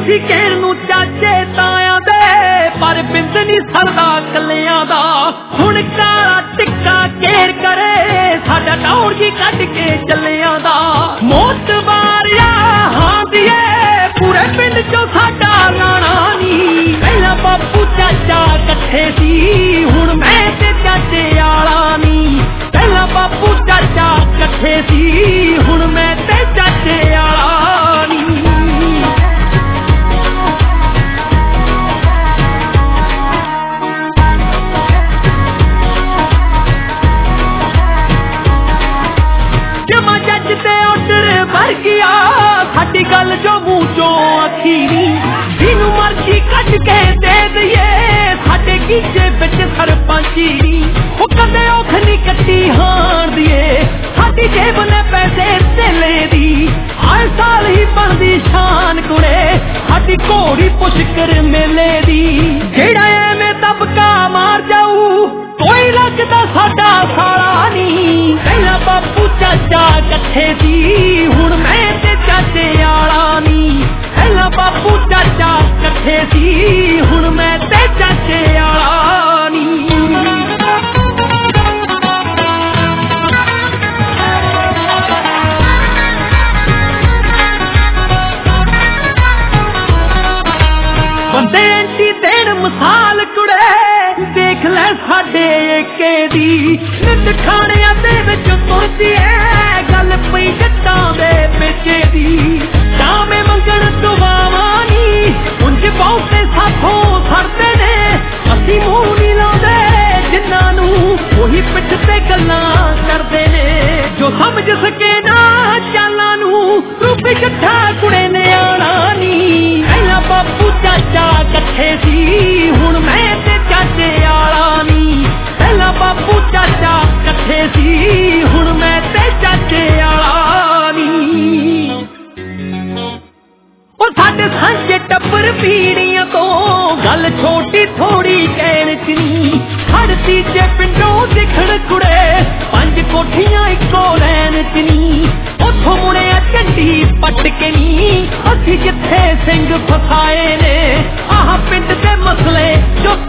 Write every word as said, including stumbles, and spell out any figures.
ਅਸੀਂ ਕਹਿਣ ਨੂੰ ਚਾਚੇ ਤਾਇਆਂ ਦੇ, ਪਰ ਬਿੰਦ ਨੀ ਸਰਦਾ ਕੱਲਿਆਂ ਦਾ। ਹੁਣ ਕਾਲਾ ਟਿੱਕਾ ਕੇਰ ਕਰੇ ਸਾਡਾ ਟੌਰ ਜੀ ਕੱਢ ਕੇ ਚੱਲਿਆਂ ਦਾ। ਮੋਤਬਾਰਿਆ ਹਾਂ ਦੀਏ ਪੂਰੇ ਪਿੰਡ ਚੋਂ ਸਾਡਾ ਨਾਣਾ ਨੀ। ਪਹਿਲਾਂ ਬਾਪੂ ਚਾਚਾ ਇਕੱਠੇ ਸੀ, ਹੁਣ ਮੈਂ ਤੇ ਚਾਚੇ ਆਲਾ ਨੀ। ਪਹਿਲਾਂ ਬਾਪੂ ਚਾਚਾ ਇਕੱਠੇ ਸੀ, ਹੁਣ ਮੈਂ ਤੇ ਚਾਚੇ ਆਲਾ ਨੀ। ਜਮਾ ਜੱਜ ਤੇ ਆਰਡਰ ਭਰ ਗਿਆ, ਸਾਡੀ ਗੱਲ ਜੋ ਮੂੰਹ ਚੋਂ ਅਖੀਰੀ। ਜਿਹਨੂੰ ਮਰਜ਼ੀ ਕੱਢ ਕੇ ਦੇ ਦਈਏ, ਸਾਡੇ ਕੀਚੇ ਵਿੱਚ ਸਰਪੰਚੀ ਨੀ। ਉਹ ਕਦੇ ਔਖ ਨੀ ਕੱਟੀ ਹਾਣ ਦੀਏ, ਸਾਡੀ ਜੇਬ ਨੇ ਪੈਸੇ ਧੇਲੇ ਦੀ। ਹਰ ਸਾਲ ਹੀ ਬਣਦੀ ਸ਼ਾਨ ਕੁੜੇ, ਸਾਡੀ ਘੋੜੀ ਪੁਸ਼ਕਰ ਮੇਲੇ ਦੀ। ਜਿਹੜਾ ਐਵੇਂ ਦਬਕਾ ਮਾਰ ਜਾਊ, ਕੋਈ ਲੱਗਦਾ ਸਾਡਾ ਸਾਲਾ ਨੀ। ਪਹਿਲਾਂ ਬਾਪੂ ਚਾਚਾ ਇਕੱਠੇ ਸੀ, ਹੁਣ ਮੈਂ ਤੇ ਚਾਚੇ ਆਲਾ ਨੀ। ਪਹਿਲਾਂ ਬਾਪੂ ਚਾਚਾ ਇਕੱਠੇ ਸੀ, ਹੁਣ ਮੈਂ ਤੇ ਚਾਚੇ ਆਲਾ ਨੀ। ਬੰਦੇ ਐਂਟੀ ਦੇਣ ਮਿਸਾਲ ਕੁੜੇ, ਦੇਖ ਲੈ ਸਾਡੇ ਏਕੇ ਦੀ। ਨਿੱਤ ਖਾਣਿਆਂ ਦੇ ਵਿੱਚ ਤੁਰਦੀ ਐ ਗੱਲ ਪਈ ਜੱਟਾਂ ਦੇ ਪੇਚੇ ਦੀ। ਸ਼ਾਮੇ ਮੰਗਣ ਦੁਆਵਾਂ ਨੀ, ਉਂਝ ਬਹੁਤੇ ਸਾਥੋਂ ਸਰਦੇ ਨੇ। ਅਸੀਂ ਮੂੰਹ ਨੀ ਲਾਉਂਦੇ ਜਿਨ੍ਹਾਂ ਨੂੰ, ਉਹੀ ਪਿੱਠ ਤੇ ਗੱਲਾਂ ਕਰਦੇ ਨੇ। ਜੋ ਸਮਝ ਸਕੇ ਨਾ ਚਾਲਾਂ ਨੂੰ, ਰੂਪ ਇਕੱਠਾ ਕੁੜੇ ਨੇ ਆਣਾ ਨੀ। ਪਹਿਲਾਂ ਬਾਪੂ ਚਾਚਾ ਇਕੱਠੇ ਸੀ, ਹੁਣ ਮੈਂ ਤੇ ਚਾਚੇ ਆਲਾ ਨੀ। ਪਹਿਲਾਂ ਬਾਪੂ ਚਾਚਾ ਇਕੱਠੇ ਸੀ, ਹੁਣ ਮੈਂ ਤੇ ਚਾਚੇ ਆਲਾ ਨੀ। ਉਹ ਸਾਡੇ ਸਾਂਝੇ ਟੱਬਰ ਪੀੜੀਆਂ ਤੋਂ, ਗੱਲ ਛੋਟੀ ਥੋੜੀ ਕਹਿਣ ਚ ਨੀ। ਹੜਤੀ ਜੇ ਪਿੰਡੋਂ ਦਿਖਣ ਕੁੜੇ, ਪੰਜ ਕੋਠੀਆਂ ਇੱਕੋ ਲੈਣ ਚ ਨੀ। ਉੱਥੋਂ ਮੁੜਿਆ ਝੰਡੀ ਪੱਟ ਕੇ ਨੀ, ਅਸੀਂ ਜਿੱਥੇ ਸਿੰਘ ਫਸਾਏ ਨੇ। ਆਹ ਪਿੰਡ ਦੇ ਮਸਲੇ ਜੋ